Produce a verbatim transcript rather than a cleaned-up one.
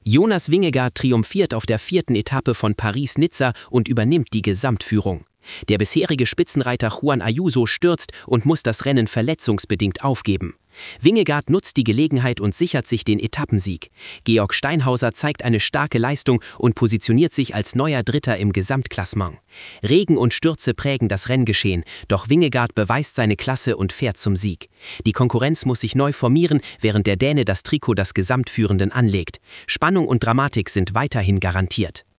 Jonas Vingegaard triumphiert auf der vierten Etappe von Paris-Nizza und übernimmt die Gesamtführung. Der bisherige Spitzenreiter Juan Ayuso stürzt und muss das Rennen verletzungsbedingt aufgeben. Vingegaard nutzt die Gelegenheit und sichert sich den Etappensieg. Georg Steinhauser zeigt eine starke Leistung und positioniert sich als neuer Dritter im Gesamtklassement. Regen und Stürze prägen das Renngeschehen, doch Vingegaard beweist seine Klasse und fährt zum Sieg. Die Konkurrenz muss sich neu formieren, während der Däne das Trikot des Gesamtführenden anlegt. Spannung und Dramatik sind weiterhin garantiert.